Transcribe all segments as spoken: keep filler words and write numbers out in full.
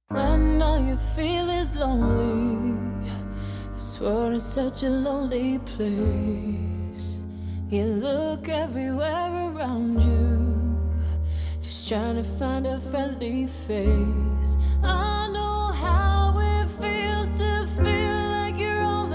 When all you feel is lonely, this world is such a lonely place. You look everywhere around you, just trying to find a friendly face. I know how it feels to feel like you're all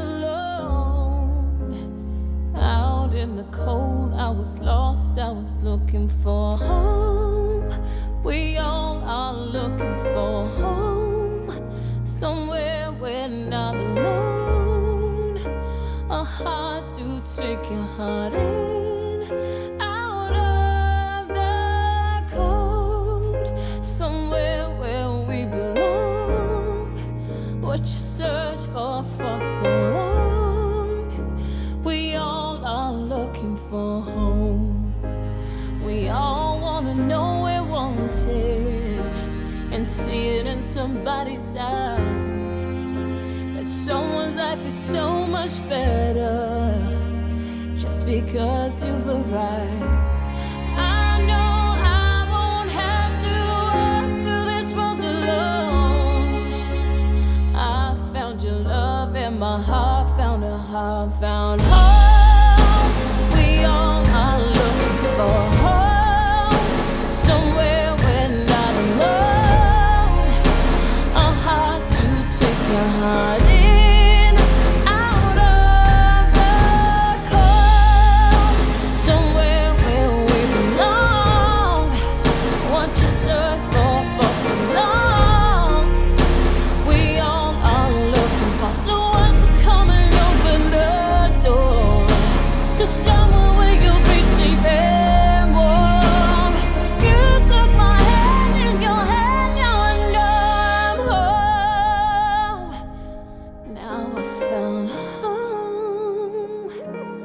alone. Out in the cold, I was lost, I was looking for home. We all are looking for home, somewhere we're not alone. A heart to take your heart in, out of the cold, somewhere where we belong. What you search for for so long, we all are looking for home. We all wanna know we're wanted and see it in somebody's eyes, that someone's life is so much better just because you've arrived. I know I won't have to walk through this world alone. I found your love and my heart found a heart, found home. We all are looking for home, somewhere we're not alone. A heart to take your heart in, out of the cold, somewhere where we belong. What you search for for so long, we all are looking for someone to come and open the door to somewhere where you'll be safe and warm. You took my hand in your hand, now I know I'm home. Now I found home,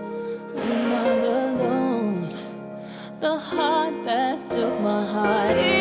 I'm not alone. The heart that took my heart